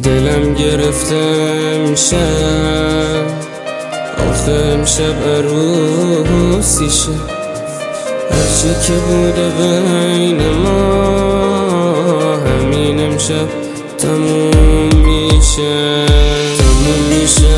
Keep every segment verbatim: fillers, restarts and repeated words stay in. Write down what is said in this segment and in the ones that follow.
دلم گرفته امشب، آخه امشب عروسیشه. هرچی که بوده بین ما همین امشب تموم میشه، تموم میشه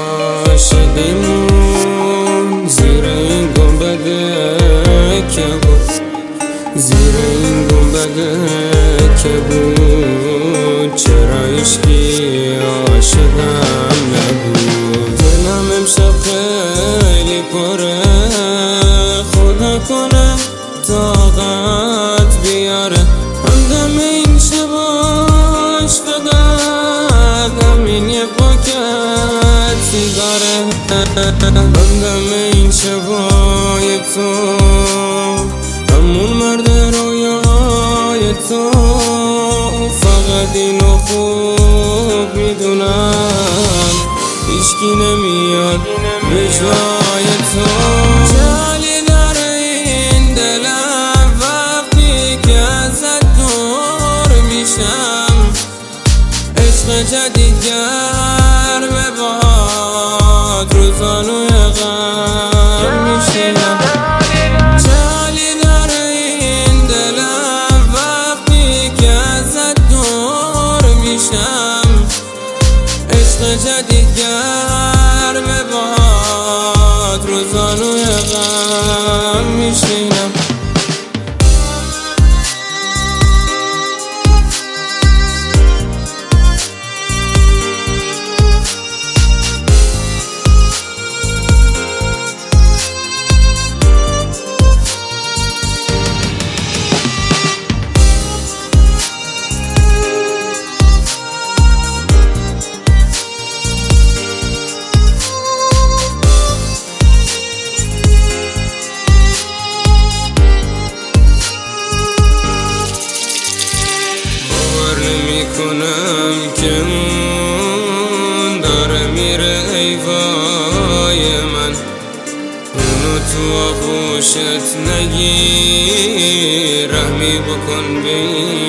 عاشقیمون زیر این گنبده که بود، زیر این گنبده که بود. چرا عشقی عاشقم نبود؟ دلم امشب خیلی پره، خدا کنه طاقت بیاره. همدم این شباش فقط همین یه پاکت سیگاره، همدم این شبای تو، همون مرد رویای تو. فقط اینو خوب میدونم هیچکی نمیاد به جای تو. جالی داره این دلم وقتی که ازت دور میشم، عشق جدید گرمه باد رو زانوی غم میشینم. جالی داره این دلم وقتی که ازت دور میشم، عشق جدید گرمه باد رو زانوی غم میشینم. کنم که اون داره میره ای وای من، اونو تو آغوشت نگیر، رحمی بکن به